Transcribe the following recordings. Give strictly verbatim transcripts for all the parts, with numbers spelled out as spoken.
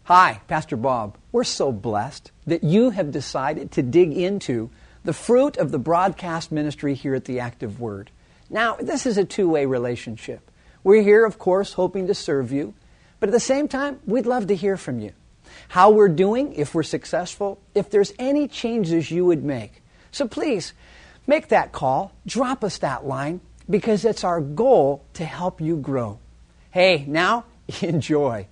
Hi, Pastor Bob. We're so blessed that you have decided to dig into the fruit of the broadcast ministry here at the Active Word. Now, this is a two-way relationship. We're here, of course, hoping to serve you, but at the same time, we'd love to hear from you. How we're doing, if we're successful, if there's any changes you would make. So please, make that call, drop us that line, because it's our goal to help you grow. Hey, now, enjoy.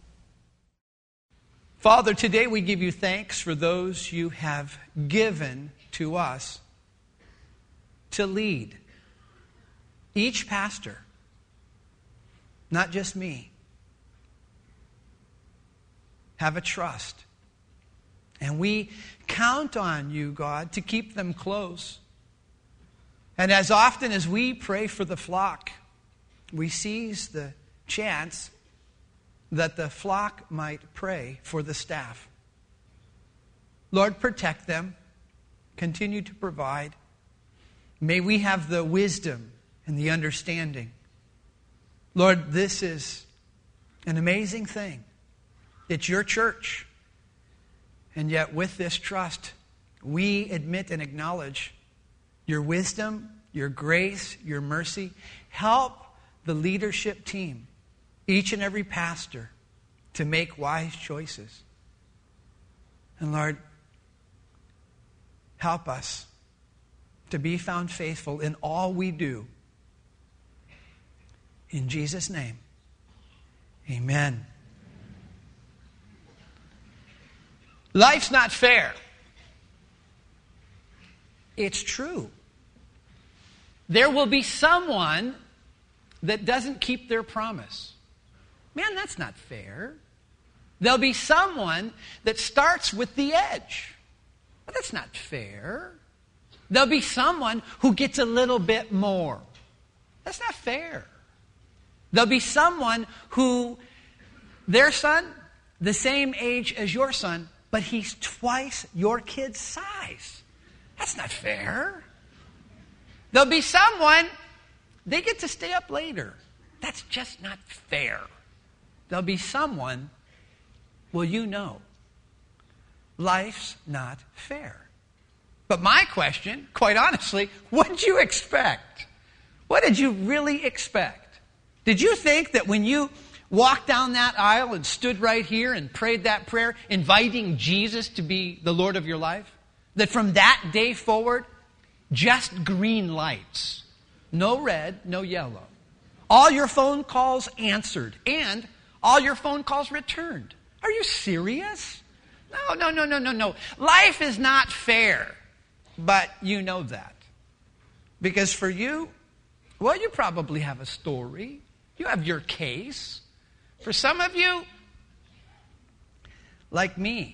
Father, today we give you thanks for those you have given to us to lead. Each pastor, not just me, have a trust. And we count on you, God, to keep them close. And as often as we pray for the flock, we seize the chance that the flock might pray for the staff. Lord, protect them. Continue to provide. May we have the wisdom and the understanding. Lord, this is an amazing thing. It's your church. And yet with this trust, we admit and acknowledge your wisdom, your grace, your mercy. Help the leadership team, each and every pastor, to make wise choices. And Lord, help us to be found faithful in all we do. In Jesus' name, amen. Life's not fair. It's true. There will be someone that doesn't keep their promise. Man, that's not fair. There'll be someone that starts with the edge. But that's not fair. There'll be someone who gets a little bit more. That's not fair. There'll be someone who, their son, the same age as your son, but he's twice your kid's size. That's not fair. There'll be someone, they get to stay up later. That's just not fair. There'll be someone, well, you know, life's not fair. But my question, quite honestly, what did you expect? What did you really expect? Did you think that when you walked down that aisle and stood right here and prayed that prayer, inviting Jesus to be the Lord of your life, that from that day forward, just green lights, no red, no yellow, all your phone calls answered, and all your phone calls returned? Are you serious? No, no, no, no, no, no. Life is not fair, but you know that. Because for you, well, you probably have a story. You have your case. For some of you, like me,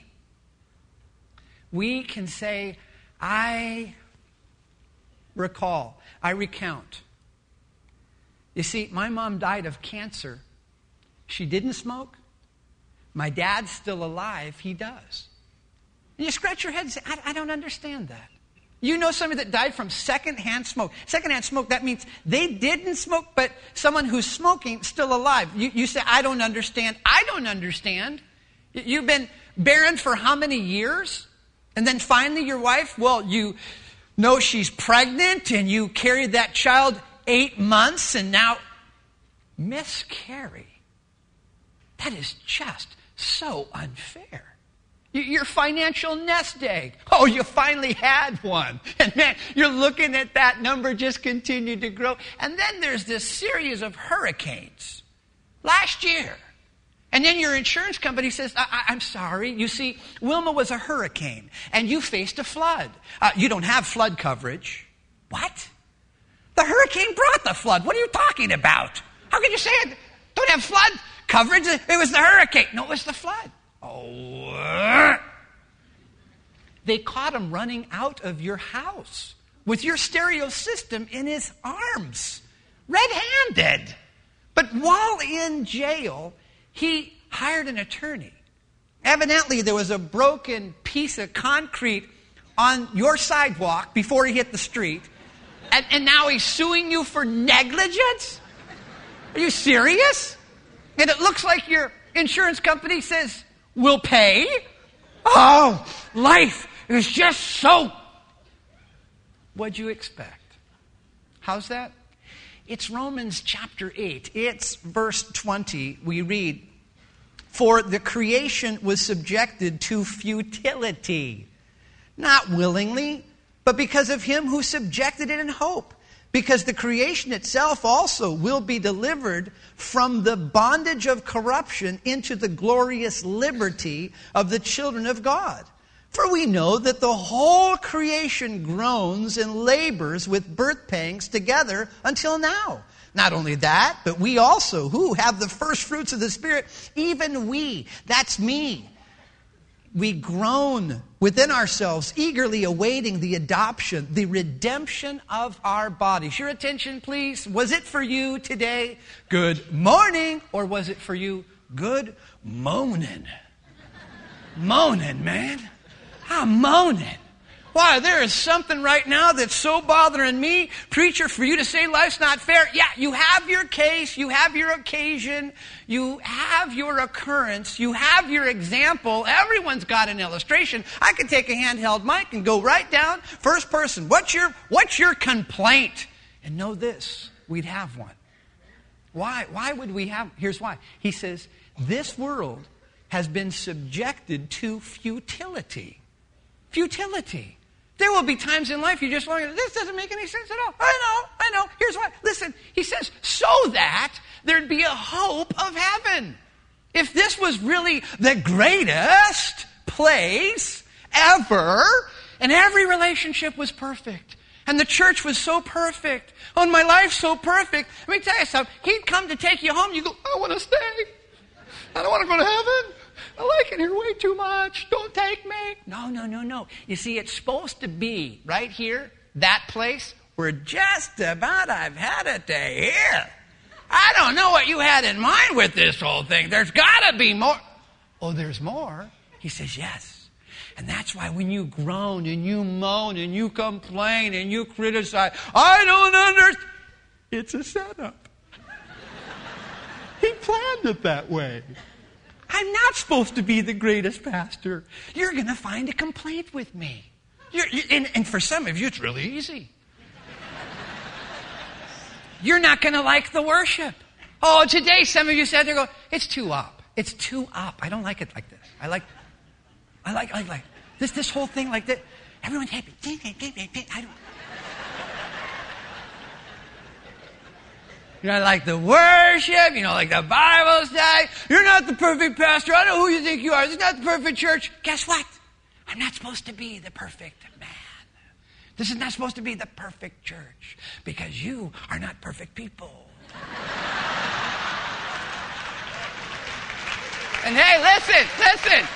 we can say, I recall, I recount. You see, my mom died of cancer. She didn't smoke. My dad's still alive. He does. And you scratch your head and say, I, I don't understand that. You know somebody that died from secondhand smoke. Secondhand smoke, that means they didn't smoke, but someone who's smoking still alive. You, you say, I don't understand. I don't understand. You've been barren for how many years? And then finally your wife, well, you know she's pregnant and you carried that child eight months and now miscarry. That is just so unfair. Your financial nest egg. Oh, you finally had one. And man, you're looking at that number just continue to grow. And then there's this series of hurricanes last year. And then your insurance company says, I- I- I'm sorry. You see, Wilma was a hurricane and you faced a flood. Uh, you don't have flood coverage. What? The hurricane brought the flood. What are you talking about? How can you say it? Don't have flood coverage? It was the hurricane. No, it was the flood. Oh. They caught him running out of your house with your stereo system in his arms, red-handed. But while in jail, he hired an attorney. Evidently, there was a broken piece of concrete on your sidewalk before he hit the street, and, and now he's suing you for negligence? Are you serious? And it looks like your insurance company says, will pay. Oh, life is just so. What'd you expect? How's that? It's Romans chapter eight. It's verse twenty. We read, "For the creation was subjected to futility, not willingly, but because of him who subjected it in hope. Because the creation itself also will be delivered from the bondage of corruption into the glorious liberty of the children of God. For we know that the whole creation groans and labors with birth pangs together until now. Not only that, but we also, who have the first fruits of the Spirit, even we, that's me, we groan within ourselves, eagerly awaiting the adoption, the redemption of our bodies." Your attention, please. Was it for you today, good morning, or was it for you, good moaning? Moaning, man. I'm moaning. Why, there is something right now that's so bothering me, preacher, for you to say life's not fair. Yeah, you have your case, you have your occasion, you have your occurrence, you have your example. Everyone's got an illustration. I could take a handheld mic and go right down, first person. What's your, what's your complaint? And know this, we'd have one. Why? Why would we have? Here's why. He says, this world has been subjected to futility. Futility. There will be times in life you just look at, this doesn't make any sense at all. I know, I know. Here's why. Listen, he says, so that there'd be a hope of heaven. If this was really the greatest place ever, and every relationship was perfect, and the church was so perfect, and my life's so perfect, let me tell you something. He'd come to take you home, you go, I want to stay. I don't want to go to heaven. I like it here way too much. Don't take me. No, no, no, no. You see, it's supposed to be right here, that place, where just about I've had it to here. I don't know what you had in mind with this whole thing. There's got to be more. Oh, there's more? He says, yes. And that's why when you groan and you moan and you complain and you criticize, I don't understand. It's a setup. He planned it that way. I'm not supposed to be the greatest pastor. You're going to find a complaint with me. You're, you, and, and for some of you, it's really easy. You're not going to like the worship. Oh, today some of you said, there go, it's too up. It's too up. I don't like it like this. I like, I like, I like, like this, this whole thing like that. Everyone's happy. I don't. You know, like the worship, you know, like the Bible study. You're not the perfect pastor. I know who you think you are. This is not the perfect church. Guess what? I'm not supposed to be the perfect man. This is not supposed to be the perfect church because you are not perfect people. And hey, listen, listen.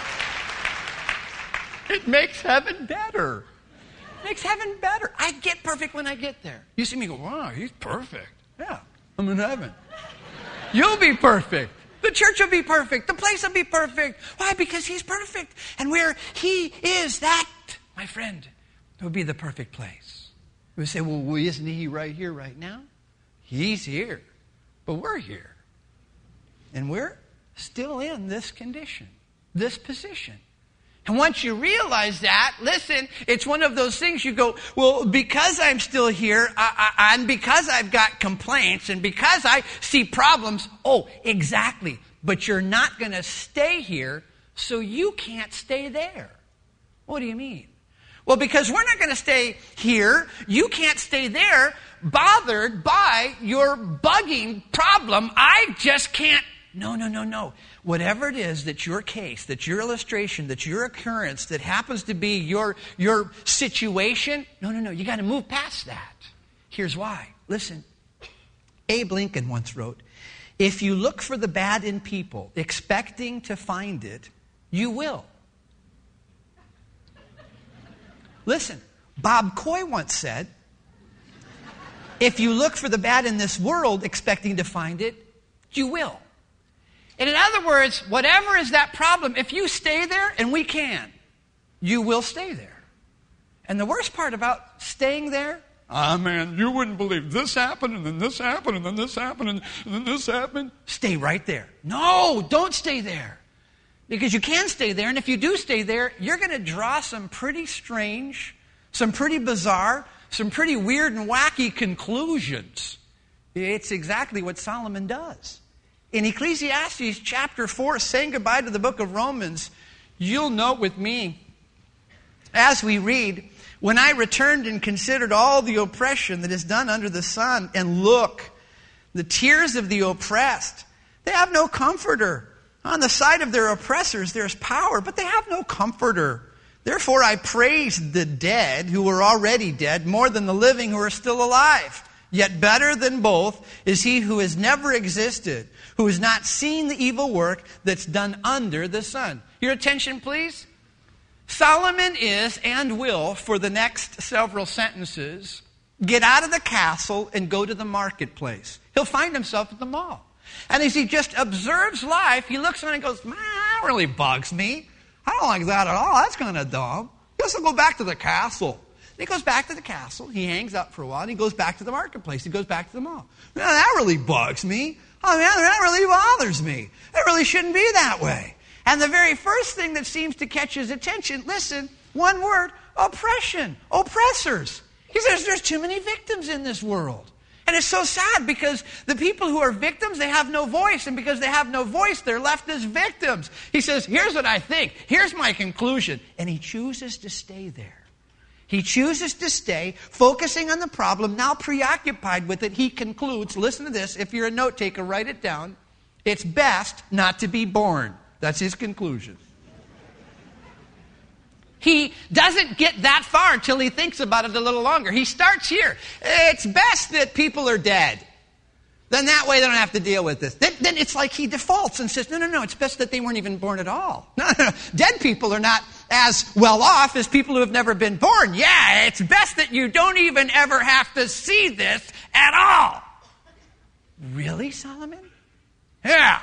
It makes heaven better. It makes heaven better. I get perfect when I get there. You see me go, wow, he's perfect. Yeah, I'm in heaven. You'll be perfect. The church will be perfect. The place will be perfect. Why? Because he's perfect. And where he is, that, my friend, will be the perfect place. We say, well, isn't he right here, right now? He's here. But we're here. And we're still in this condition, this position. And once you realize that, listen, it's one of those things you go, well, because I'm still here, I, I, and because I've got complaints, and because I see problems, oh, exactly. But you're not going to stay here, so you can't stay there. What do you mean? Well, because we're not going to stay here, you can't stay there, bothered by your bugging problem. I just can't. No, no, no, no. Whatever it is that's your case, that's your illustration, that's your occurrence, that happens to be your, your situation, no, no, no. You got to move past that. Here's why. Listen. Abe Lincoln once wrote, if you look for the bad in people, expecting to find it, you will. Listen. Bob Coy once said, if you look for the bad in this world, expecting to find it, you will. And in other words, whatever is that problem, if you stay there, and we can, you will stay there. And the worst part about staying there, ah, man, you wouldn't believe this happened, and then this happened, and then this happened, and then this happened. Stay right there. No, don't stay there. Because you can stay there, and if you do stay there, you're going to draw some pretty strange, some pretty bizarre, some pretty weird and wacky conclusions. It's exactly what Solomon does. In Ecclesiastes chapter four, saying goodbye to the book of Romans, you'll note with me, as we read, when I returned and considered all the oppression that is done under the sun, and look, the tears of the oppressed, they have no comforter. On the side of their oppressors there's power, but they have no comforter. Therefore I praise the dead who were already dead more than the living who are still alive. Yet better than both is he who has never existed, who has not seen the evil work that's done under the sun. Your attention, please. Solomon is and will, for the next several sentences, get out of the castle and go to the marketplace. He'll find himself at the mall. And as he just observes life, he looks on and goes, man, that really bugs me. I don't like that at all. That's kind of dumb. Guess I'll go back to the castle. And he goes back to the castle. He hangs out for a while, and he goes back to the marketplace. He goes back to the mall. Man, that really bugs me. Oh, man, that really bothers me. It really shouldn't be that way. And the very first thing that seems to catch his attention, listen, one word, oppression, oppressors. He says there's too many victims in this world. And it's so sad because the people who are victims, they have no voice. And because they have no voice, they're left as victims. He says, here's what I think. Here's my conclusion. And he chooses to stay there. He chooses to stay, focusing on the problem, now preoccupied with it. He concludes, listen to this. If you're a note taker, write it down. It's best not to be born. That's his conclusion. He doesn't get that far until he thinks about it a little longer. He starts here. It's best that people are dead. Then that way they don't have to deal with this. Then, then it's like he defaults and says, no, no, no, it's best that they weren't even born at all. No, no, no. Dead people are not as well off as people who have never been born. Yeah, it's best that you don't even ever have to see this at all. Really, Solomon? Yeah.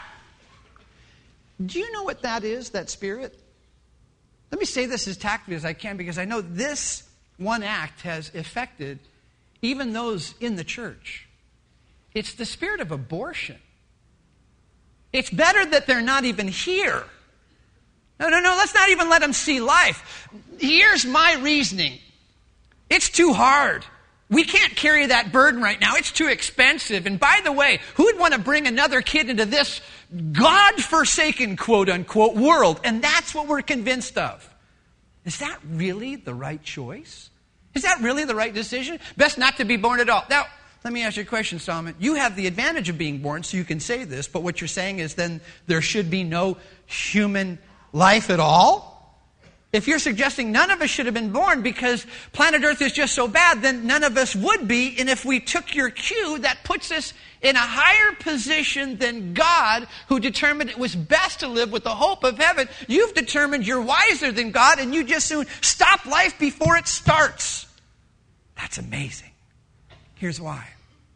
Do you know what that is, that spirit? Let me say this as tactfully as I can, because I know this one act has affected even those in the church. It's the spirit of abortion. It's better that they're not even here. No, no, no, let's not even let them see life. Here's my reasoning. It's too hard. We can't carry that burden right now. It's too expensive. And by the way, who would want to bring another kid into this God-forsaken, quote-unquote, world? And that's what we're convinced of. Is that really the right choice? Is that really the right decision? Best not to be born at all. Now, let me ask you a question, Solomon. You have the advantage of being born, so you can say this, but what you're saying is then there should be no human life at all? If you're suggesting none of us should have been born because planet Earth is just so bad, then none of us would be. And if we took your cue, that puts us in a higher position than God, who determined it was best to live with the hope of heaven. You've determined you're wiser than God, and you just soon stop life before it starts. That's amazing. Here's why.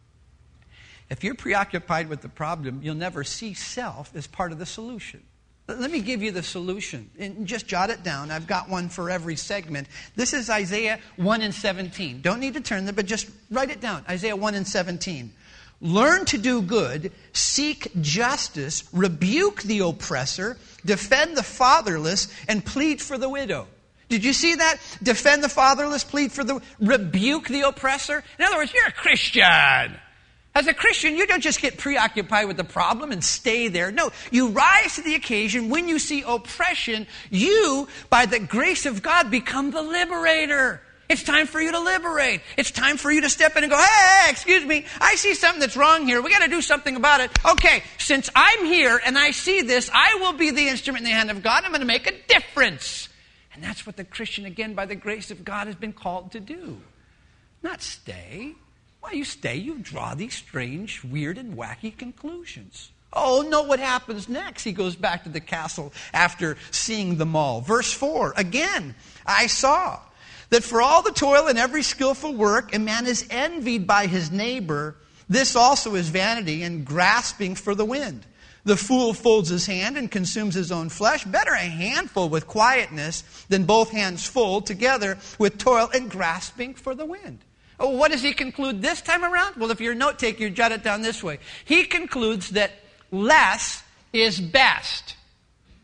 If you're preoccupied with the problem, you'll never see self as part of the solution. Let me give you the solution. And just jot it down. I've got one for every segment. This is Isaiah one and seventeen. Don't need to turn there, but just write it down. Isaiah one and seventeen. Learn to do good, seek justice, rebuke the oppressor, defend the fatherless, and plead for the widow. Did you see that? Defend the fatherless, plead for the... Rebuke the oppressor. In other words, you're a Christian. As a Christian, you don't just get preoccupied with the problem and stay there. No, you rise to the occasion. When you see oppression, you, by the grace of God, become the liberator. It's time for you to liberate. It's time for you to step in and go, hey, hey, excuse me, I see something that's wrong here. We got to do something about it. Okay, since I'm here and I see this, I will be the instrument in the hand of God. I'm going to make a difference. And that's what the Christian, again, by the grace of God, has been called to do. Not stay. Why you stay, you draw these strange, weird, and wacky conclusions. Oh, no, what happens next? He goes back to the castle after seeing them all. Verse four, again, I saw that for all the toil and every skillful work, a man is envied by his neighbor. This also is vanity and grasping for the wind. The fool folds his hand and consumes his own flesh. Better a handful with quietness than both hands full together with toil and grasping for the wind. Oh, what does he conclude this time around? Well, if you're a note taker, you jot it down this way. He concludes that less is best.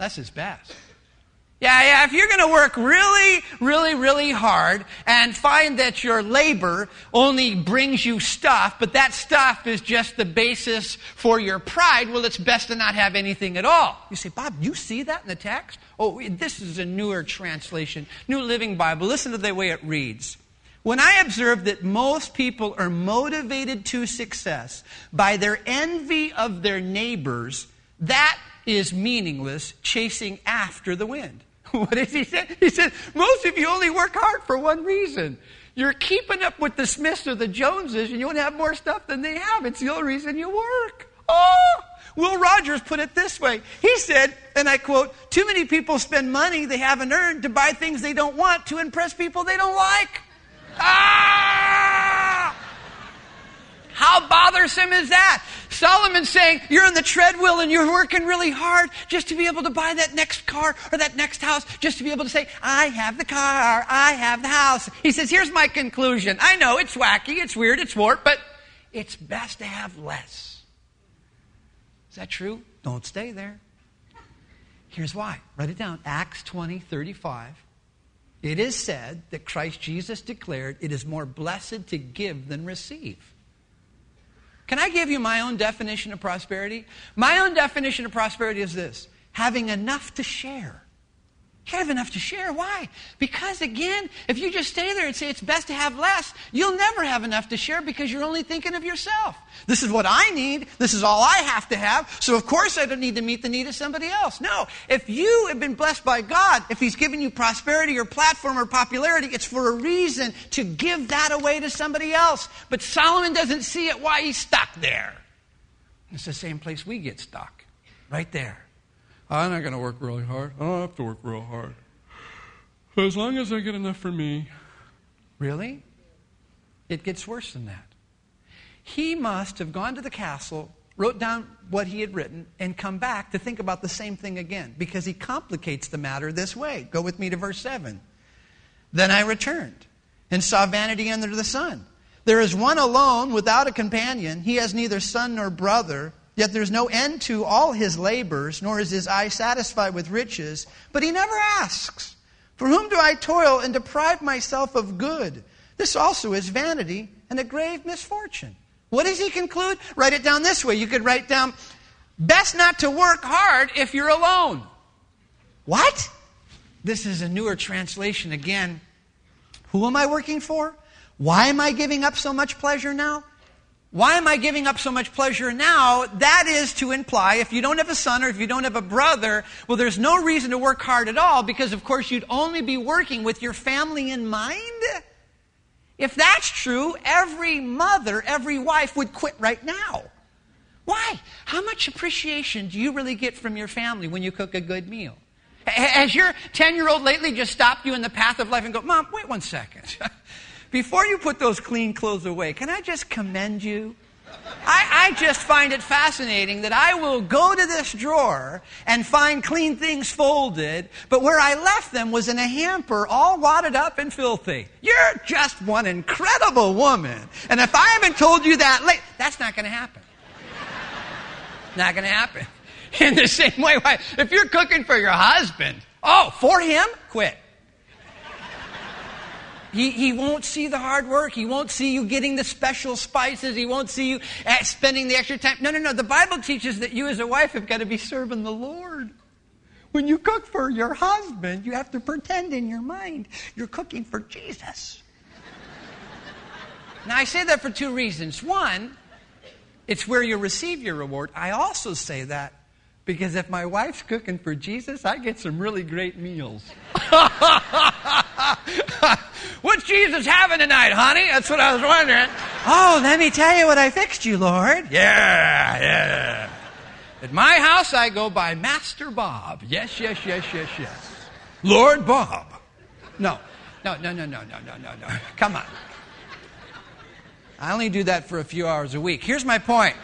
Less is best. Yeah, yeah, if you're going to work really, really, really hard and find that your labor only brings you stuff, but that stuff is just the basis for your pride, well, it's best to not have anything at all. You say, Bob, you see that in the text? Oh, this is a newer translation, New Living Bible. Listen to the way it reads. When I observe that most people are motivated to success by their envy of their neighbors, that is meaningless, chasing after the wind. What does he say? He said, most of you only work hard for one reason. You're keeping up with the Smiths or the Joneses, and you want to have more stuff than they have. It's the only reason you work. Oh! Will Rogers put it this way. He said, and I quote, too many people spend money they haven't earned to buy things they don't want to impress people they don't like. Ah! How bothersome is that? Solomon's saying, you're on the treadmill and you're working really hard just to be able to buy that next car or that next house, just to be able to say, I have the car, I have the house. He says, here's my conclusion. I know it's wacky, it's weird, it's warped, but it's best to have less. Is that true? Don't stay there. Here's why. Write it down. Acts twenty thirty-five. It is said that Christ Jesus declared, it is more blessed to give than receive. Can I give you my own definition of prosperity? My own definition of prosperity is this: having enough to share. You have enough to share. Why? Because again, if you just stay there and say it's best to have less, you'll never have enough to share because you're only thinking of yourself. This is what I need. This is all I have to have. So of course I don't need to meet the need of somebody else. No. If you have been blessed by God, if He's given you prosperity or platform or popularity, it's for a reason to give that away to somebody else. But Solomon doesn't see it, why he's stuck there. It's the same place we get stuck. Right there. I'm not going to work really hard. I don't have to work real hard. As long as I get enough for me. Really? It gets worse than that. He must have gone to the castle, wrote down what he had written, and come back to think about the same thing again, because he complicates the matter this way. Go with me to verse seven. Then I returned and saw vanity under the sun. There is one alone without a companion. He has neither son nor brother. Yet there's no end to all his labors, nor is his eye satisfied with riches. But he never asks, for whom do I toil and deprive myself of good? This also is vanity and a grave misfortune. What does he conclude? Write it down this way. You could write down, best not to work hard if you're alone. What? This is a newer translation again. Who am I working for? Why am I giving up so much pleasure now? Why am I giving up so much pleasure now? That is to imply, if you don't have a son or if you don't have a brother, well, there's no reason to work hard at all, because, of course, you'd only be working with your family in mind. If that's true, every mother, every wife would quit right now. Why? How much appreciation do you really get from your family when you cook a good meal? Has your ten-year-old lately just stopped you in the path of life and go, Mom, wait one second. Before you put those clean clothes away, can I just commend you? I, I just find it fascinating that I will go to this drawer and find clean things folded, but where I left them was in a hamper all wadded up and filthy. You're just one incredible woman. And if I haven't told you that late, that's not going to happen. Not going to happen. In the same way, if you're cooking for your husband, oh, for him, quit. He, he won't see the hard work. He won't see you getting the special spices. He won't see you spending the extra time. No, no, no. The Bible teaches that you as a wife have got to be serving the Lord. When you cook for your husband, you have to pretend in your mind you're cooking for Jesus. Now, I say that for two reasons. One, it's where you receive your reward. I also say that because if my wife's cooking for Jesus, I get some really great meals. What's Jesus having tonight, honey? That's what I was wondering. Oh, let me tell you what I fixed you, Lord. Yeah, yeah. At my house, I go by Master Bob. Yes, yes, yes, yes, yes. Lord Bob. No, no, no, no, no, no, no, no, no. Come on. I only do that for a few hours a week. Here's my point.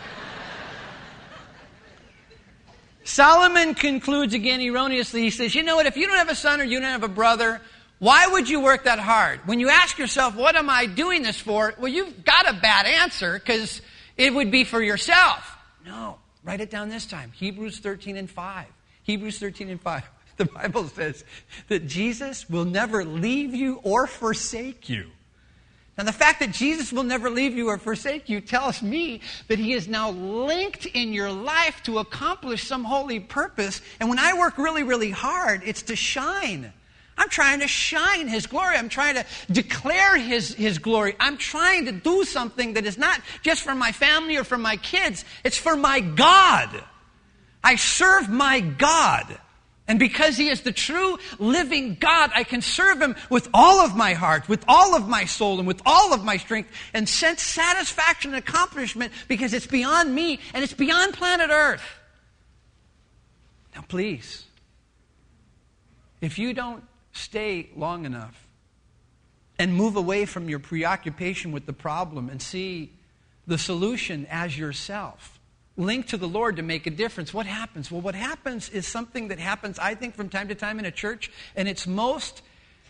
Solomon concludes again erroneously. He says, you know what, if you don't have a son or you don't have a brother, why would you work that hard? When you ask yourself, what am I doing this for? Well, you've got a bad answer, because it would be for yourself. No, write it down this time. Hebrews thirteen and five. Hebrews thirteen and five. The Bible says that Jesus will never leave you or forsake you. Now, the fact that Jesus will never leave you or forsake you tells me that he is now linked in your life to accomplish some holy purpose. And when I work really, really hard, it's to shine. I'm trying to shine his glory. I'm trying to declare his, his glory. I'm trying to do something that is not just for my family or for my kids. It's for my God. I serve my God. And because he is the true living God, I can serve him with all of my heart, with all of my soul, and with all of my strength, and sense satisfaction and accomplishment because it's beyond me and it's beyond planet Earth. Now, please, if you don't stay long enough and move away from your preoccupation with the problem and see the solution as yourself, link to the Lord to make a difference, what happens? Well, what happens is something that happens, I think, from time to time in a church, and it's most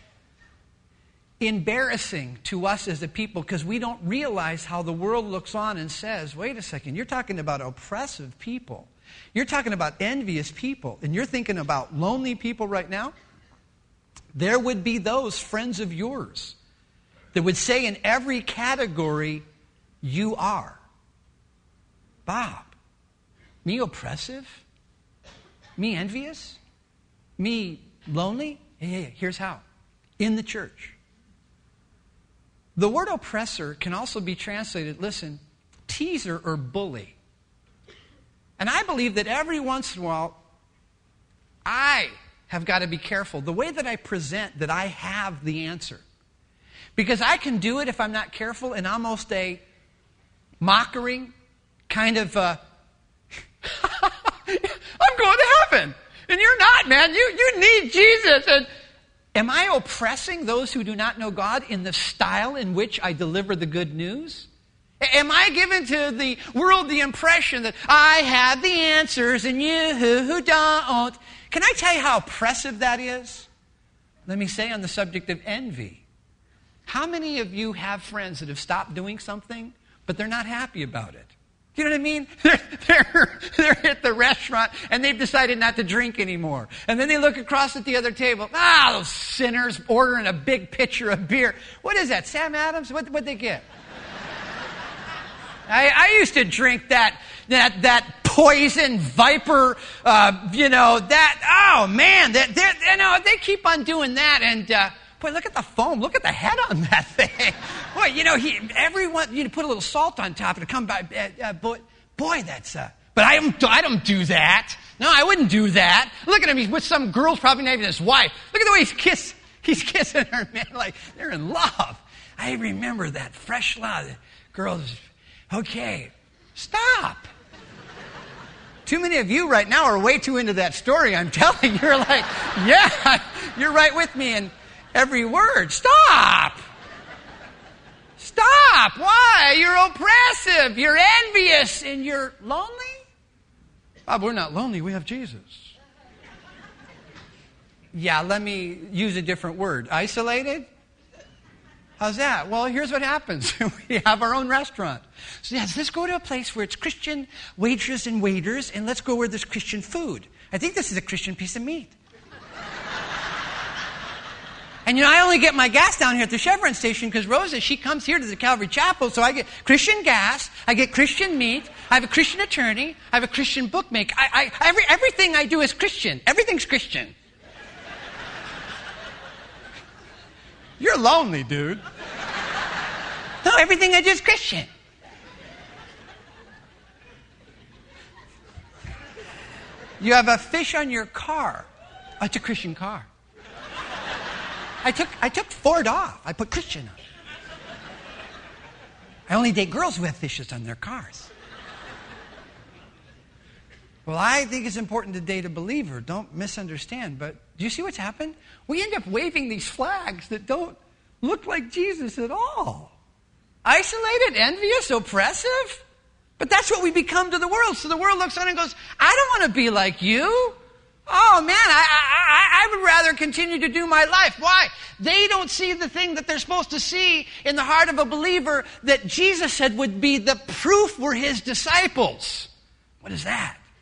embarrassing to us as a people because we don't realize how the world looks on and says, wait a second, you're talking about oppressive people. You're talking about envious people, and you're thinking about lonely people right now. There would be those friends of yours that would say in every category, you are. Bob, me oppressive? Me envious? Me lonely? Yeah, yeah, yeah. Here's how. In the church. The word oppressor can also be translated, listen, teaser or bully. And I believe that every once in a while, I have got to be careful. The way that I present that I have the answer. Because I can do it if I'm not careful in almost a mockery, kind of, uh, I'm going to heaven. And you're not, man. You, you need Jesus. And am I oppressing those who do not know God in the style in which I deliver the good news? Am I giving to the world the impression that I have the answers and you who don't? Can I tell you how oppressive that is? Let me say on the subject of envy. How many of you have friends that have stopped doing something, but they're not happy about it? You know what I mean? They're, they're, they're at the restaurant and they've decided not to drink anymore. And then they look across at the other table. Ah, those sinners ordering a big pitcher of beer. What is that, Sam Adams? What, what'd they get? I, I used to drink that that that poison viper, uh, you know, that, oh man, that, you know, they keep on doing that. And uh, boy, look at the foam. Look at the head on that thing. Boy, you know, he, everyone, you put a little salt on top and it come by. Uh, uh, boy, boy, that's, uh, but I don't, I don't do that. No, I wouldn't do that. Look at him. He's with some girl's probably not even his wife. Look at the way he's kiss, he's kissing her, man, like they're in love. I remember that fresh love. The girls, okay, stop. Too many of you right now are way too into that story. I'm telling you, you're like, yeah, you're right with me in every word. Stop. Stop. Why? You're oppressive. You're envious. And you're lonely? Bob, we're not lonely. We have Jesus. Yeah, let me use a different word. Isolated? How's that? Well, here's what happens. We have our own restaurant. So yes, let's go to a place where it's Christian waitresses and waiters, and let's go where there's Christian food. I think this is a Christian piece of meat. And you know, I only get my gas down here at the Chevron station because Rosa, she comes here to the Calvary Chapel, so I get Christian gas, I get Christian meat, I have a Christian attorney, I have a Christian bookmaker. I, I, every, everything I do is Christian. Everything's Christian. You're lonely, dude. No, everything I do is Christian. You have a fish on your car. Oh, it's a Christian car. I took I took Ford off. I put Christian on. I only date girls who have fishes on their cars. Well, I think it's important to date a believer. Don't misunderstand. But do you see what's happened? We end up waving these flags that don't look like Jesus at all. Isolated, envious, oppressive. But that's what we become to the world. So the world looks on and goes, I don't want to be like you. Oh, man, I, I, I would rather continue to do my life. Why? They don't see the thing that they're supposed to see in the heart of a believer that Jesus said would be the proof we're his disciples. What is that?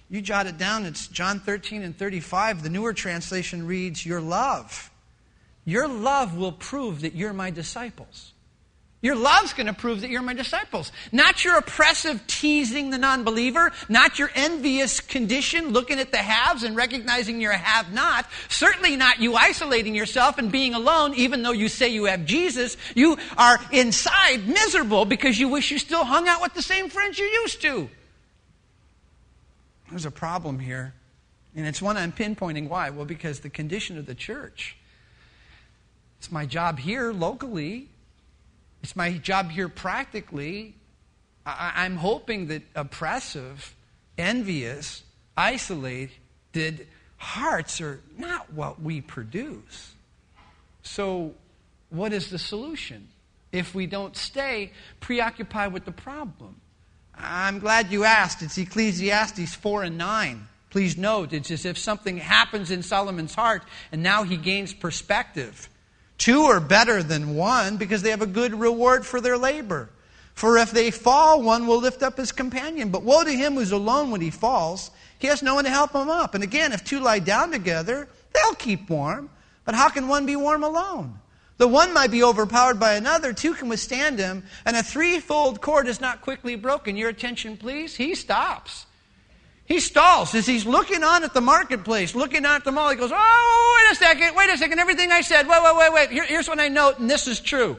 You jot it down. It's John thirteen and thirty-five. The newer translation reads, your love. Your love will prove that you're my disciples. Your love's going to prove that you're my disciples. Not your oppressive teasing the non-believer. Not your envious condition, looking at the haves and recognizing you're a have-not. Certainly not you isolating yourself and being alone, even though you say you have Jesus. You are inside miserable because you wish you still hung out with the same friends you used to. There's a problem here. And it's one I'm pinpointing. Why? Well, because the condition of the church. It's my job here locally. It's my job here practically. I, I'm hoping that oppressive, envious, isolated hearts are not what we produce. So what is the solution if we don't stay preoccupied with the problem? I'm glad you asked. It's Ecclesiastes four and nine. Please note, it's as if something happens in Solomon's heart and now he gains perspective. Two are better than one because they have a good reward for their labor. For if they fall, one will lift up his companion. But woe to him who's alone when he falls. He has no one to help him up. And again, if two lie down together, they'll keep warm. But how can one be warm alone? The one might be overpowered by another. Two can withstand him. And a threefold cord is not quickly broken. Your attention, please. He stops. He stalls as he's looking on at the marketplace, looking on at the mall. He goes, oh, wait a second, wait a second. Everything I said, wait, wait, wait, wait. Here, here's what I note, and this is true.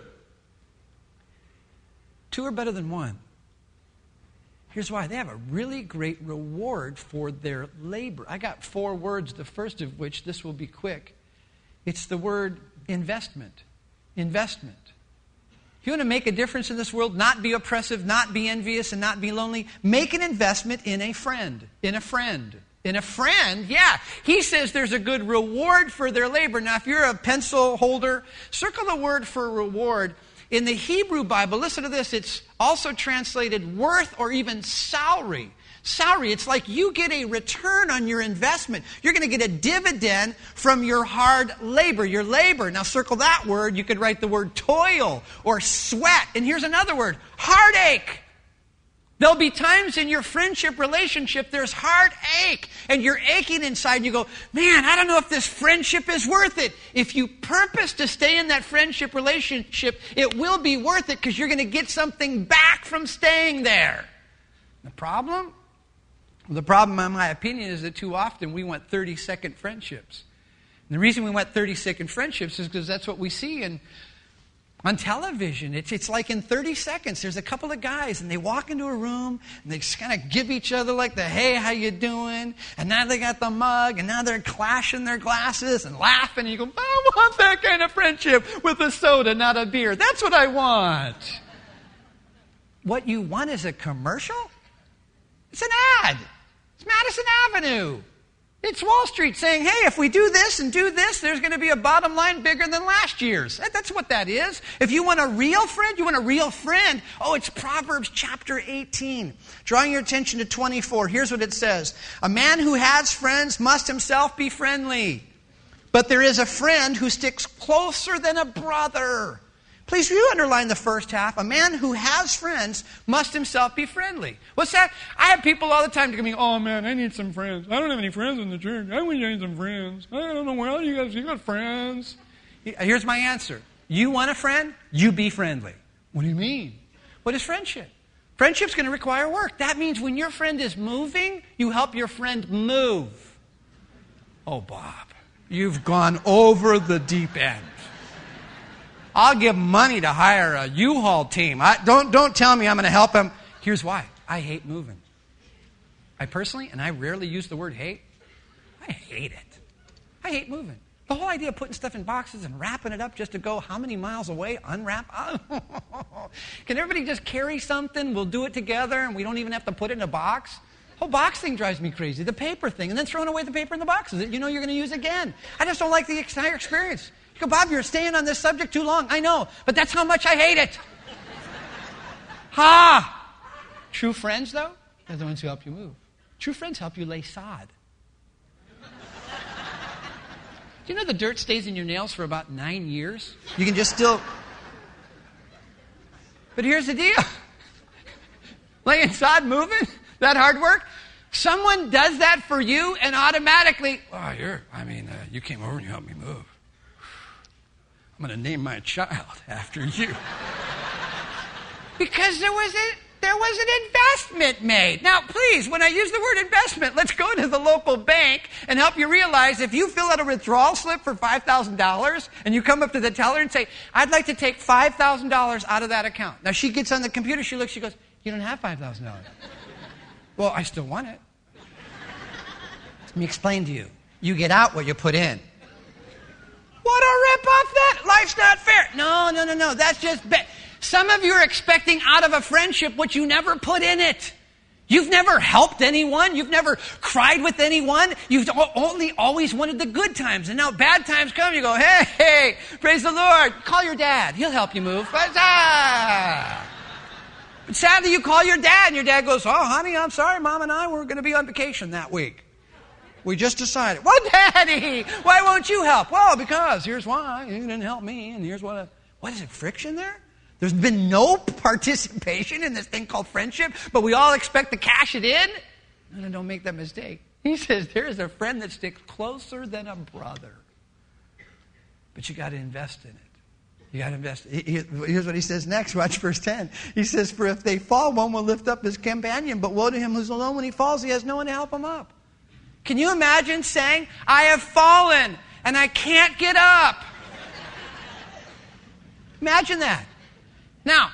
Two are better than one. Here's why. They have a really great reward for their labor. I got four words, the first of which, this will be quick. It's the word investment. Investment. If you want to make a difference in this world, not be oppressive, not be envious, and not be lonely, make an investment in a friend. In a friend. In a friend, yeah. He says there's a good reward for their labor. Now, if you're a pencil holder, circle the word for reward. In the Hebrew Bible, listen to this, it's also translated worth or even salary. Salary, it's like you get a return on your investment. You're going to get a dividend from your hard labor, your labor. Now circle that word. You could write the word toil or sweat. And here's another word, heartache. There'll be times in your friendship relationship there's heartache and you're aching inside and you go, man, I don't know if this friendship is worth it. If you purpose to stay in that friendship relationship, it will be worth it because you're going to get something back from staying there. The problem? The problem, in my opinion, is that too often we want thirty-second friendships. And the reason we want thirty-second friendships is because that's what we see in, on television. It's, it's like in thirty seconds, there's a couple of guys, and they walk into a room, and they just kind of give each other like the, hey, how you doing? And now they got the mug, and now they're clashing their glasses and laughing, and you go, I want that kind of friendship with a soda, not a beer. That's what I want. What you want is a commercial? It's an ad. It's Madison Avenue. It's Wall Street saying, hey, if we do this and do this, there's going to be a bottom line bigger than last year's. That's what that is. If you want a real friend, you want a real friend. Oh, it's Proverbs chapter eighteen. Drawing your attention to twenty-four. Here's what it says. A man who has friends must himself be friendly. But there is a friend who sticks closer than a brother. Please, will you underline the first half? A man who has friends must himself be friendly. What's that? I have people all the time to me, oh man, I need some friends. I don't have any friends in the church. I wish I had some friends. I don't know, well, you guys, you got friends. Here's my answer. You want a friend? You be friendly. What do you mean? What is friendship? Friendship's going to require work. That means when your friend is moving, you help your friend move. Oh, Bob, you've gone over the deep end. I'll give money to hire a U-Haul team. I, don't, don't tell me I'm going to help him. Here's why. I hate moving. I personally, and I rarely use the word hate, I hate it. I hate moving. The whole idea of putting stuff in boxes and wrapping it up just to go how many miles away, unwrap. Can everybody just carry something? We'll do it together and we don't even have to put it in a box. The whole box thing drives me crazy. The paper thing, and then throwing away the paper in the boxes that you know you're going to use again. I just don't like the entire experience. You go, Bob, you're staying on this subject too long. I know, but that's how much I hate it. Ha! True friends, though, they're the ones who help you move. True friends help you lay sod. Do you know the dirt stays in your nails for about nine years? You can just still... But here's the deal. Laying sod, moving, that hard work, Someone does that for you and automatically, oh, you're, I mean, uh, you came over and you helped me move. I'm going to name my child after you. Because there was a, there was an investment made. Now, please, when I use the word investment, let's go to the local bank and help you realize if you fill out a withdrawal slip for five thousand dollars and you come up to the teller and say, I'd like to take five thousand dollars out of that account. Now, she gets on the computer, she looks, she goes, you don't have five thousand dollars. Well, I still want it. Let me explain to you. You get out what you put in. What a rip-off that. Life's not fair. No, no, no, no. That's just... Be- Some of you are expecting out of a friendship what you never put in it. You've never helped anyone. You've never cried with anyone. You've only always wanted the good times. And now bad times come, you go, hey, hey, praise the Lord. Call your dad. He'll help you move. But, ah. But sadly, you call your dad, and your dad goes, oh, honey, I'm sorry. Mom and I were going to be on vacation that week. We just decided. Well, Daddy, why won't you help? Well, because here's why. You didn't help me, and here's what. I, what is it, friction there? There's been no participation in this thing called friendship, but we all expect to cash it in? No, no, don't make that mistake. He says there is a friend that sticks closer than a brother. But you got to invest in it. You got to invest. Here's what he says next. Watch verse ten. He says, for if they fall, one will lift up his companion, but woe to him who's alone when he falls. He has no one to help him up. Can you imagine saying, I have fallen and I can't get up? Imagine that. Now,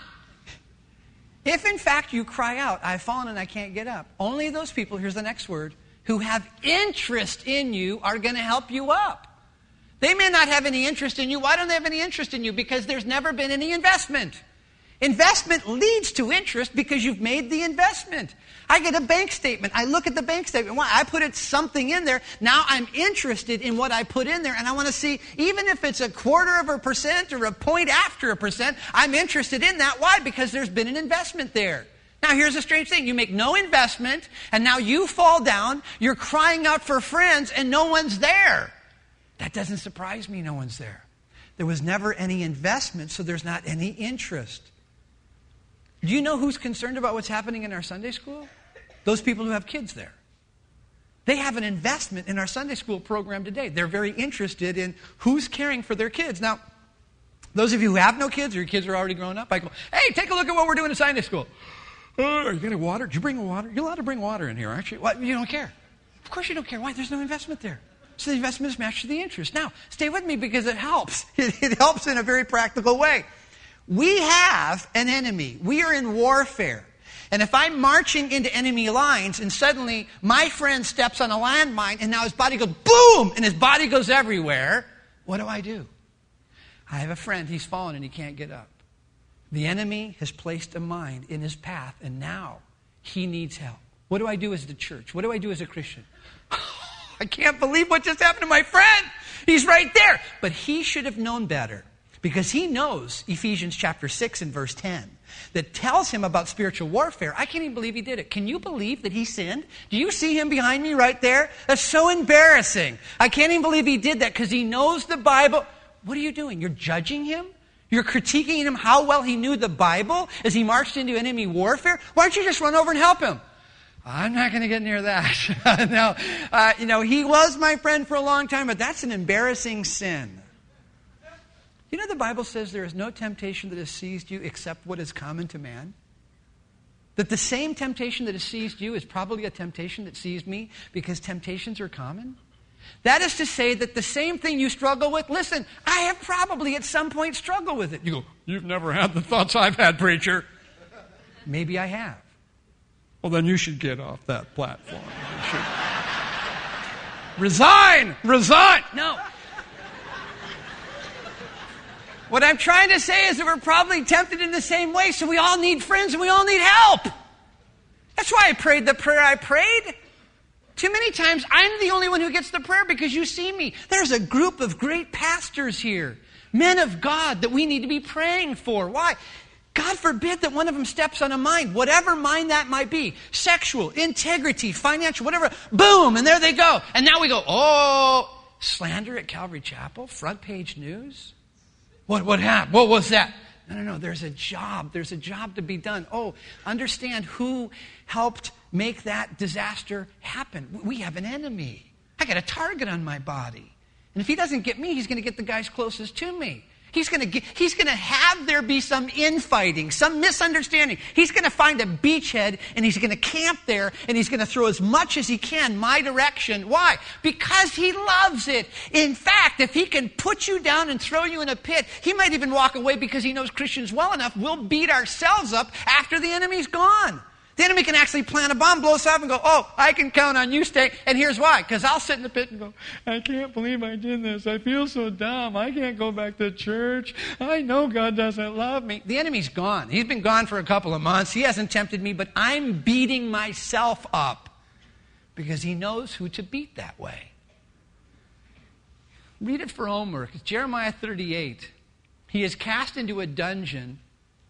if in fact you cry out, I've fallen and I can't get up, only those people, here's the next word, who have interest in you are going to help you up. They may not have any interest in you. Why don't they have any interest in you? Because there's never been any investment. Investment leads to interest because you've made the investment. I get a bank statement. I look at the bank statement. Why? I put it something in there. Now I'm interested in what I put in there, and I want to see, even if it's a quarter of a percent or a point after a percent, I'm interested in that. Why? Because there's been an investment there. Now here's a strange thing. You make no investment, and now you fall down. You're crying out for friends, and no one's there. That doesn't surprise me, no one's there. There was never any investment, so there's not any interest. Do you know who's concerned about what's happening in our Sunday school? Those people who have kids there. They have an investment in our Sunday school program today. They're very interested in who's caring for their kids. Now, those of you who have no kids or your kids are already grown up, I go, hey, take a look at what we're doing in Sunday school. Oh, are you getting water? Did you bring water? You're allowed to bring water in here, aren't you? What? You don't care. Of course you don't care. Why? There's no investment there. So the investment is matched to the interest. Now, stay with me because it helps. It, it helps in a very practical way. We have an enemy. We are in warfare. And if I'm marching into enemy lines and suddenly my friend steps on a landmine and now his body goes boom and his body goes everywhere, what do I do? I have a friend, he's fallen and he can't get up. The enemy has placed a mine in his path and now he needs help. What do I do as the church? What do I do as a Christian? I can't believe what just happened to my friend. He's right there. But he should have known better. Because he knows Ephesians chapter six and verse ten that tells him about spiritual warfare. I can't even believe he did it. Can you believe that he sinned? Do you see him behind me right there? That's so embarrassing. I can't even believe he did that because he knows the Bible. What are you doing? You're judging him? You're critiquing him how well he knew the Bible as he marched into enemy warfare? Why don't you just run over and help him? I'm not going to get near that. no, uh, you know, he was my friend for a long time, but that's an embarrassing sin. You know the Bible says there is no temptation that has seized you except what is common to man? That the same temptation that has seized you is probably a temptation that seized me because temptations are common? That is to say that the same thing you struggle with, listen, I have probably at some point struggled with it. You go, you've never had the thoughts I've had, preacher. Maybe I have. Well, then you should get off that platform. You should. Resign! Resign! No. What I'm trying to say is that we're probably tempted in the same way, so we all need friends and we all need help. That's why I prayed the prayer I prayed. Too many times, I'm the only one who gets the prayer because you see me. There's a group of great pastors here, men of God that we need to be praying for. Why? God forbid that one of them steps on a mine, whatever mine that might be, sexual, integrity, financial, whatever, boom, and there they go. And now we go, oh, slander at Calvary Chapel, front page news. What what happened? What was that? No, no, no. There's a job. There's a job to be done. Oh, understand who helped make that disaster happen. We have an enemy. I got a target on my body. And if he doesn't get me, he's going to get the guys closest to me. He's going to get, he's going to have there be some infighting, some misunderstanding. He's going to find a beachhead and he's going to camp there and he's going to throw as much as he can my direction. Why? Because he loves it. In fact, if he can put you down and throw you in a pit, he might even walk away because he knows Christians well enough. We'll beat ourselves up after the enemy's gone. The enemy can actually plant a bomb, blow us up, and go, oh, I can count on you, stay. And here's why. Because I'll sit in the pit and go, I can't believe I did this. I feel so dumb. I can't go back to church. I know God doesn't love me. The enemy's gone. He's been gone for a couple of months. He hasn't tempted me, but I'm beating myself up because he knows who to beat that way. Read it for homework. It's Jeremiah thirty-eight. He is cast into a dungeon.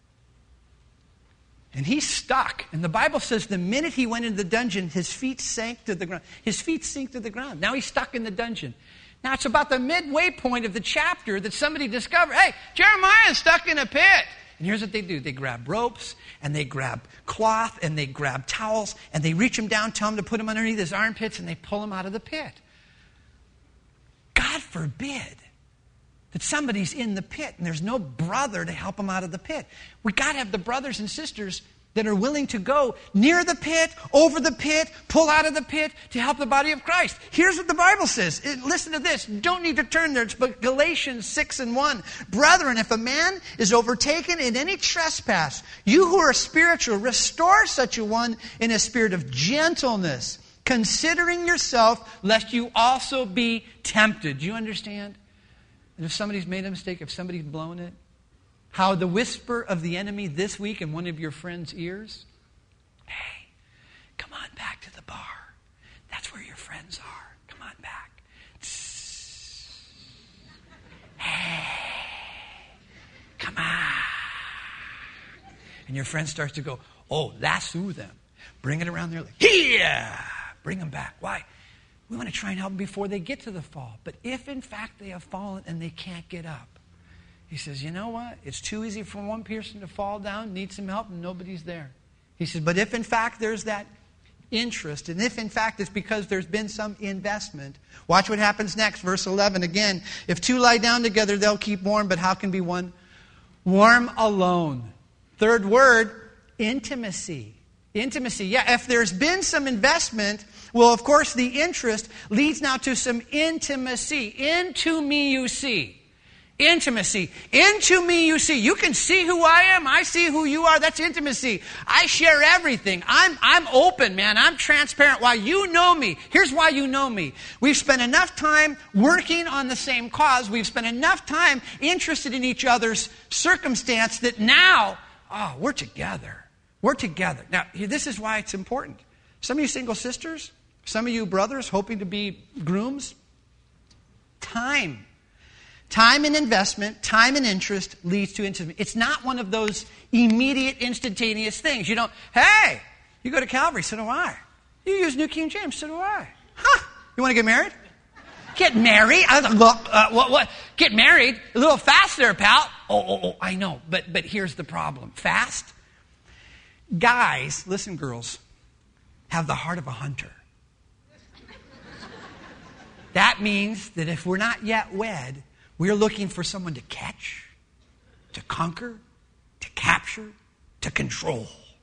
And he's stuck. And the Bible says the minute he went into the dungeon, his feet sank to the ground. His feet sink to the ground. Now he's stuck in the dungeon. Now it's about the midway point of the chapter that somebody discovered, hey, Jeremiah is stuck in a pit. And here's what they do. They grab ropes, and they grab cloth, and they grab towels, and they reach him down, tell him to put him underneath his armpits, and they pull him out of the pit. God forbid that somebody's in the pit and there's no brother to help them out of the pit. We got to have the brothers and sisters that are willing to go near the pit, over the pit, pull out of the pit to help the body of Christ. Here's what the Bible says. It, listen to this. You don't need to turn there. It's Galatians six and one. Brethren, if a man is overtaken in any trespass, you who are spiritual, restore such a one in a spirit of gentleness, considering yourself, lest you also be tempted. Do you understand? And if somebody's made a mistake, if somebody's blown it, how the whisper of the enemy this week in one of your friends' ears, hey, come on back to the bar. That's where your friends are. Come on back. Tss. Hey, come on. And your friend starts to go, oh, lasso them. Bring it around there like, yeah, bring them back. Why? We want to try and help them before they get to the fall. But if, in fact, they have fallen and they can't get up, he says, you know what? It's too easy for one person to fall down, need some help, and nobody's there. He says, but if, in fact, there's that interest, and if, in fact, it's because there's been some investment, watch what happens next. Verse eleven again. If two lie down together, they'll keep warm, but how can be one warm alone? Third word, intimacy. Intimacy. Yeah, if there's been some investment, well, of course, the interest leads now to some intimacy. Into me you see. Intimacy. Into me you see. You can see who I am. I see who you are. That's intimacy. I share everything. I'm, I'm open, man. I'm transparent. Why? You know me. Here's why you know me. We've spent enough time working on the same cause. We've spent enough time interested in each other's circumstance that now, oh, we're together. We're together. Now, this is why it's important. Some of you single sisters, some of you brothers hoping to be grooms, time. Time and investment, time and interest leads to intimacy. It's not one of those immediate, instantaneous things. You don't, hey, you go to Calvary, so do I. You use New King James, so do I. Huh, you want to get married? Get married? Uh, what, what? Get married? A little fast there, pal. Oh, oh, oh, I know, but, but here's the problem. Fast? Guys, listen, girls, have the heart of a hunter. That means that if we're not yet wed, we're looking for someone to catch, to conquer, to capture, to control.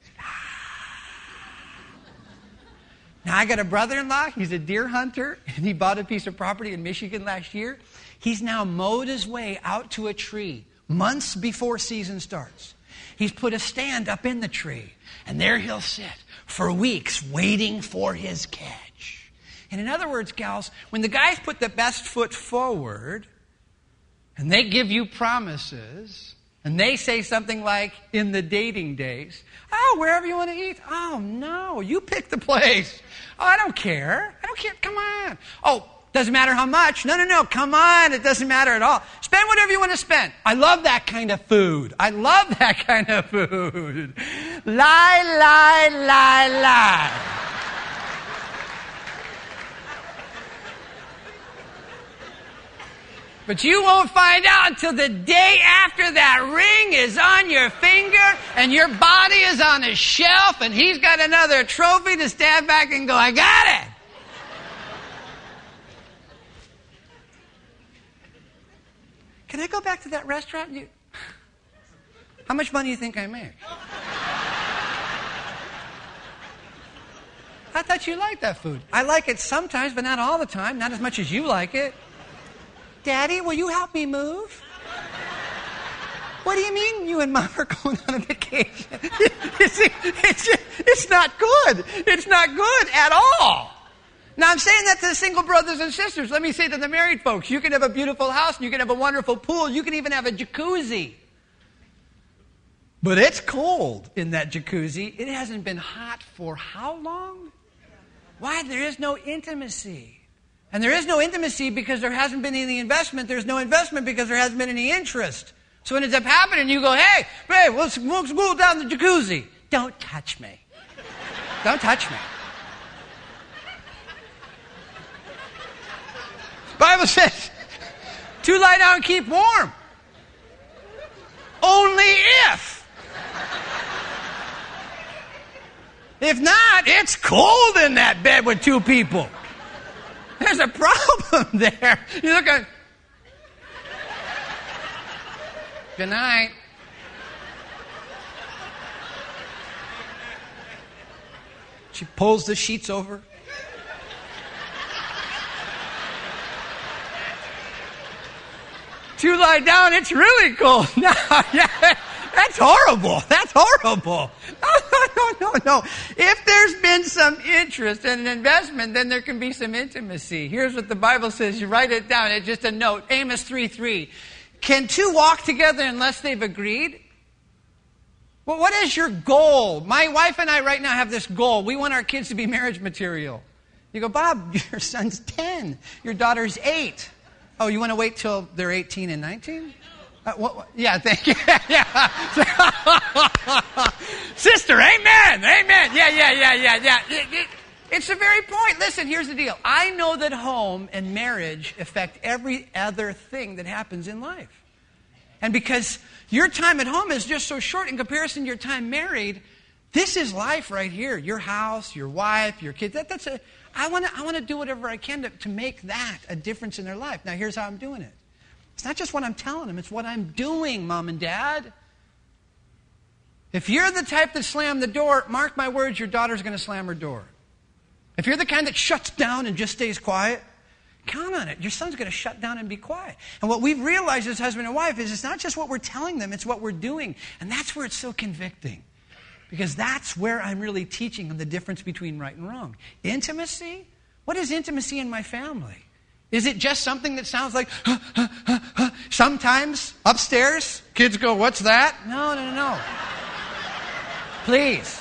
Now, I got a brother-in-law. He's a deer hunter, and he bought a piece of property in Michigan last year. He's now mowed his way out to a tree months before season starts. He's put a stand up in the tree, and there he'll sit for weeks waiting for his catch. And in other words, gals, when the guys put the best foot forward, and they give you promises, and they say something like, in the dating days, oh, wherever you want to eat. Oh, no, you pick the place. Oh, I don't care. I don't care. Come on. Oh, doesn't matter how much. No, no, no. Come on. It doesn't matter at all. Spend whatever you want to spend. I love that kind of food. I love that kind of food. Lie, lie, lie, lie. But you won't find out until the day after that ring is on your finger and your body is on a shelf and he's got another trophy to stand back and go, I got it. Can I go back to that restaurant? You... How much money do you think I make? I thought you liked that food. I like it sometimes, but not all the time. Not as much as you like it. Daddy, will you help me move? What do you mean you and Mom are going on a vacation? it's, it's, it's not good. It's not good at all. Now, I'm saying that to the single brothers and sisters. Let me say to the married folks, you can have a beautiful house, and you can have a wonderful pool. You can even have a jacuzzi. But it's cold in that jacuzzi. It hasn't been hot for how long? Why? There is no intimacy. And there is no intimacy because there hasn't been any investment. There's no investment because there hasn't been any interest. So when it ends up happening, you go, hey, babe, let's, let's go down the jacuzzi. Don't touch me. Don't touch me. The Bible says, to lie down and keep warm. Only if. If not, it's cold in that bed with two people. There's a problem there. You look at... Good night. She pulls the sheets over. To lie down, it's really cold. No, yeah, that's horrible. That's horrible. No, no, no, no, no. If there's been some interest and an investment, then there can be some intimacy. Here's what the Bible says. You write it down. It's just a note. Amos three three. Can two walk together unless they've agreed? Well, what is your goal? My wife and I right now have this goal. We want our kids to be marriage material. You go, Bob, your son's ten. Your daughter's eight. Oh, you want to wait till they're eighteen and nineteen? Uh, what, what? Yeah, thank you. yeah. Sister, amen, amen. Yeah, yeah, yeah, yeah, yeah. It, it, it's the very point. Listen, here's the deal. I know that home and marriage affect every other thing that happens in life. And because your time at home is just so short in comparison to your time married, this is life right here. Your house, your wife, your kids. That, that's a, I want to I want to do whatever I can to, to make that a difference in their life. Now, here's how I'm doing it. It's not just what I'm telling them. It's what I'm doing, Mom and Dad. If you're the type that slammed the door, mark my words, your daughter's going to slam her door. If you're the kind that shuts down and just stays quiet, count on it. Your son's going to shut down and be quiet. And what we've realized as husband and wife is it's not just what we're telling them, it's what we're doing. And that's where it's so convicting. Because that's where I'm really teaching them the difference between right and wrong. Intimacy? What is intimacy in my family? Is it just something that sounds like, huh, huh, huh, huh? Sometimes upstairs, kids go, what's that? No, no, no, no. Please.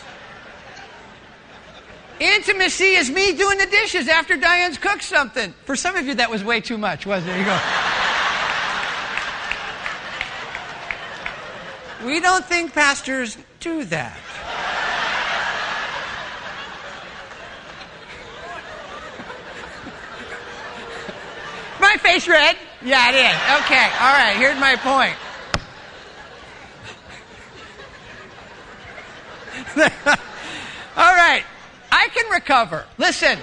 Intimacy is me doing the dishes after Diane's cooked something. For some of you, that was way too much, wasn't it? You go. We don't think pastors do that. My face red? Yeah, it is. Okay, all right, here's my point. All right, I can recover. Listen.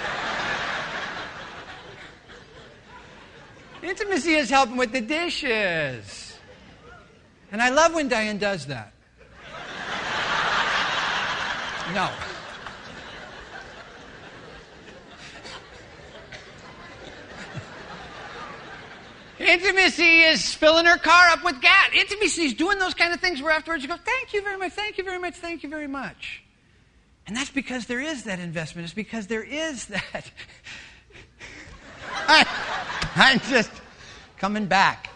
Intimacy is helping with the dishes. And I love when Diane does that. No. Intimacy is filling her car up with gas. Intimacy is doing those kind of things where afterwards you go, thank you very much, thank you very much, thank you very much. And that's because there is that investment. It's because there is that. I, I'm just coming back.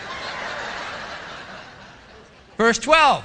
Verse twelve.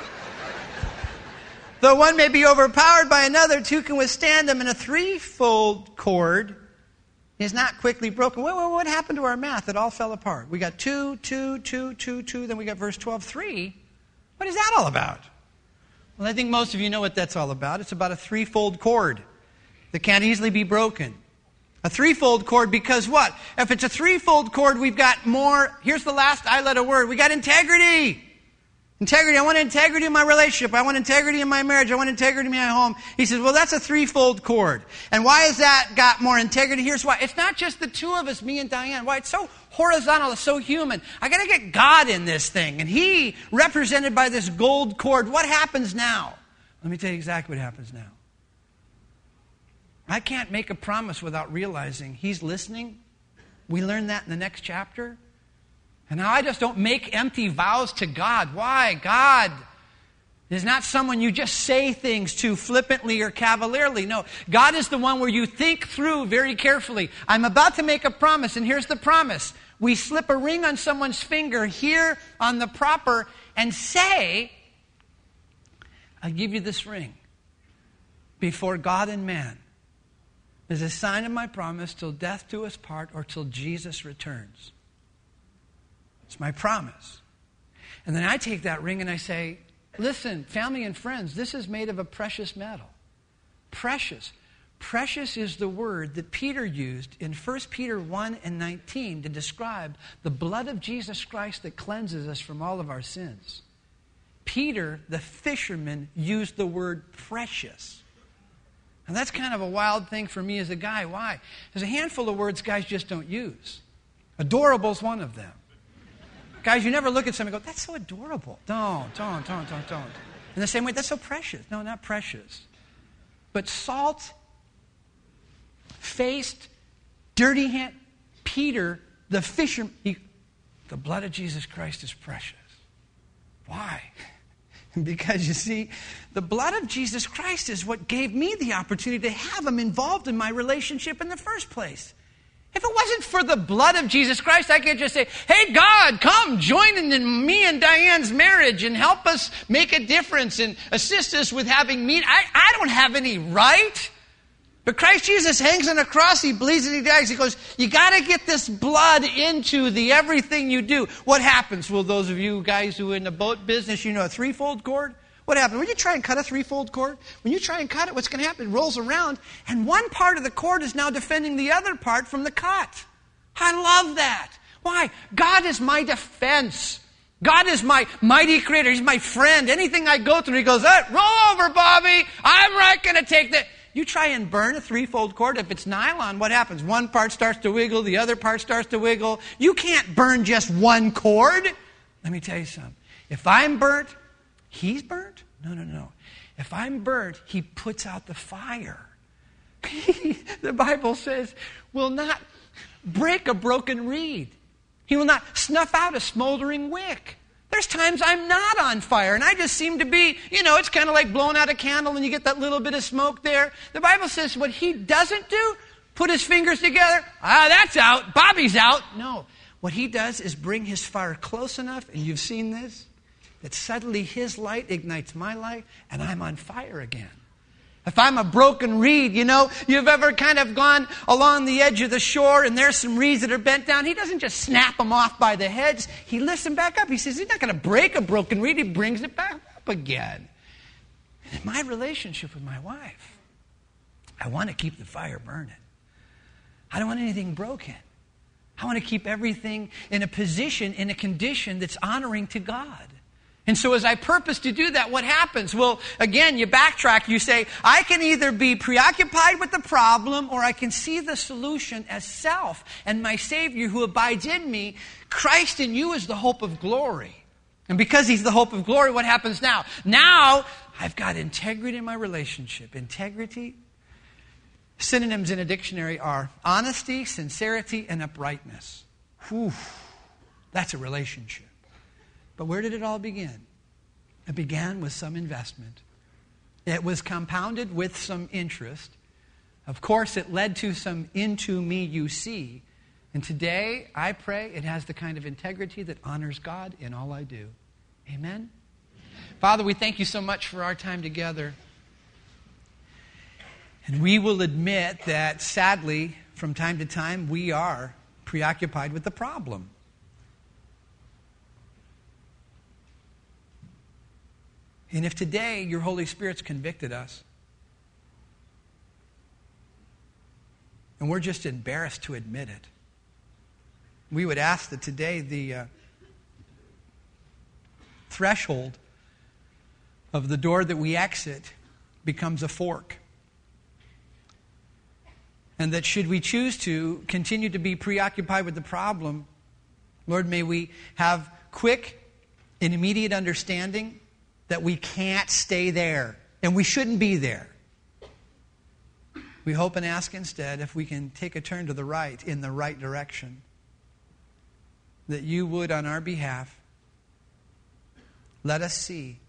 Though one may be overpowered by another, two can withstand them, and a threefold cord is not quickly broken. What, what, what happened to our math? It all fell apart. We got two, two, two, two, two, then we got verse twelve, three. What is that all about? Well, I think most of you know what that's all about. It's about a threefold cord that can't easily be broken. A A threefold cord because what? If it's a threefold cord, we've got more. Here's the last I-letter word. We got integrity. Integrity. I want integrity in my relationship. I want integrity in my marriage. I want integrity in my home. He says, well, that's a threefold cord. And why has that got more integrity? Here's why. It's not just the two of us, me and Diane. Why? It's so horizontal. It's so human. I got to get God in this thing. And He, represented by this gold cord, what happens now? Let me tell you exactly what happens now. I can't make a promise without realizing He's listening. We learn that in the next chapter. And now I just don't make empty vows to God. Why? God is not someone you just say things to flippantly or cavalierly. No, God is the one where you think through very carefully. I'm about to make a promise, and here's the promise. We slip a ring on someone's finger here on the proper and say, I'll give you this ring before God and man as a sign of my promise till death do us part or till Jesus returns. It's my promise. And then I take that ring and I say, listen, family and friends, this is made of a precious metal. Precious. Precious is the word that Peter used in First Peter one and nineteen to describe the blood of Jesus Christ that cleanses us from all of our sins. Peter, the fisherman, used the word precious. And that's kind of a wild thing for me as a guy. Why? There's a handful of words guys just don't use. Adorable is one of them. Guys, you never look at someone and go, that's so adorable. Don't, don't, don't, don't, don't. In the same way, that's so precious. No, not precious. But salt-faced, dirty hand, Peter, the fisherman, he, the blood of Jesus Christ is precious. Why? Because you see, the blood of Jesus Christ is what gave me the opportunity to have Him involved in my relationship in the first place. If it wasn't for the blood of Jesus Christ, I could just say, hey, God, come join in me and Diane's marriage and help us make a difference and assist us with having meat. I, I don't have any right. But Christ Jesus hangs on a cross, He bleeds and He dies. He goes, you got to get this blood into the everything you do. What happens? Well, those of you guys who are in the boat business, you know a threefold cord. What happens? When you try and cut a threefold cord, when you try and cut it, what's going to happen? It rolls around, and one part of the cord is now defending the other part from the cut. I love that. Why? God is my defense. God is my mighty creator. He's my friend. Anything I go through, He goes, hey, roll over, Bobby. I'm right going to take that. You try and burn a threefold cord. If it's nylon, what happens? One part starts to wiggle, the other part starts to wiggle. You can't burn just one cord. Let me tell you something. If I'm burnt, He's burnt? No, no, no. If I'm burnt, He puts out the fire. The Bible says, will not break a broken reed. He will not snuff out a smoldering wick. There's times I'm not on fire, and I just seem to be, you know, it's kind of like blowing out a candle and you get that little bit of smoke there. The Bible says what He doesn't do, put His fingers together, ah, that's out, Bobby's out. No. What He does is bring His fire close enough, and you've seen this, that suddenly His light ignites my light, and I'm on fire again. If I'm a broken reed, you know, you've ever kind of gone along the edge of the shore and there's some reeds that are bent down. He doesn't just snap them off by the heads. He lifts them back up. He says He's not going to break a broken reed. He brings it back up again. And in my relationship with my wife, I want to keep the fire burning. I don't want anything broken. I want to keep everything in a position, in a condition that's honoring to God. And so as I purpose to do that, what happens? Well, again, you backtrack. You say, I can either be preoccupied with the problem or I can see the solution as self and my Savior who abides in me. Christ in you is the hope of glory. And because He's the hope of glory, what happens now? Now, I've got integrity in my relationship. Integrity. Synonyms in a dictionary are honesty, sincerity, and uprightness. Whew, that's a relationship. But where did it all begin? It began with some investment. It was compounded with some interest. Of course, it led to some into me you see. And today, I pray it has the kind of integrity that honors God in all I do. Amen? Father, we thank You so much for our time together. And we will admit that, sadly, from time to time, we are preoccupied with the problem. And if today Your Holy Spirit's convicted us, and we're just embarrassed to admit it. We would ask that today the uh, threshold of the door that we exit becomes a fork. And that should we choose to continue to be preoccupied with the problem, Lord, may we have quick and immediate understanding that we can't stay there and we shouldn't be there. We hope and ask instead if we can take a turn to the right in the right direction, that you would on our behalf let us see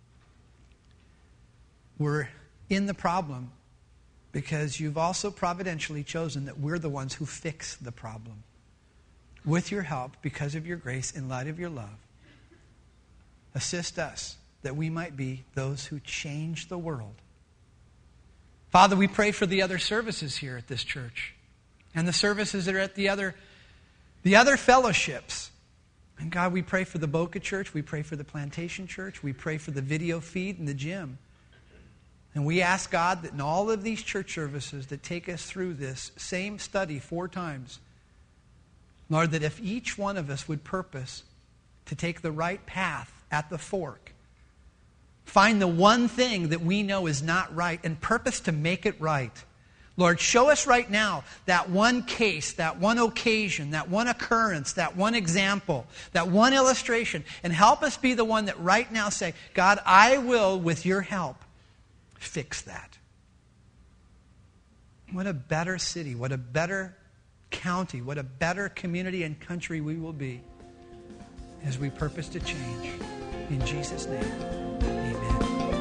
we're in the problem because you've also providentially chosen that we're the ones who fix the problem. With your help, because of your grace, in light of your love, assist us that we might be those who change the world. Father, we pray for the other services here at this church and the services that are at the other, the other fellowships. And God, we pray for the Boca Church. We pray for the Plantation Church. We pray for the video feed and the gym. And we ask, God, that in all of these church services that take us through this same study four times, Lord, that if each one of us would purpose to take the right path at the fork, find the one thing that we know is not right and purpose to make it right. Lord, show us right now that one case, that one occasion, that one occurrence, that one example, that one illustration, and help us be the one that right now say, God, I will, with your help, fix that. What a better city, what a better county, what a better community and country we will be as we purpose to change. In Jesus' name, amen.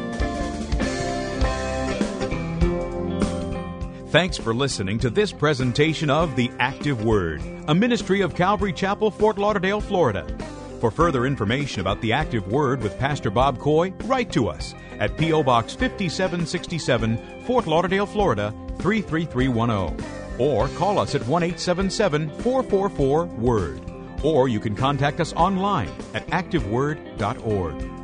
Thanks for listening to this presentation of The Active Word, a ministry of Calvary Chapel, Fort Lauderdale, Florida. For further information about The Active Word with Pastor Bob Coy, write to us at P O. Box fifty-seven sixty-seven, Fort Lauderdale, Florida, three three three one zero. Or call us at one eight seven seven, four four four, W O R D. Or you can contact us online at active word dot org.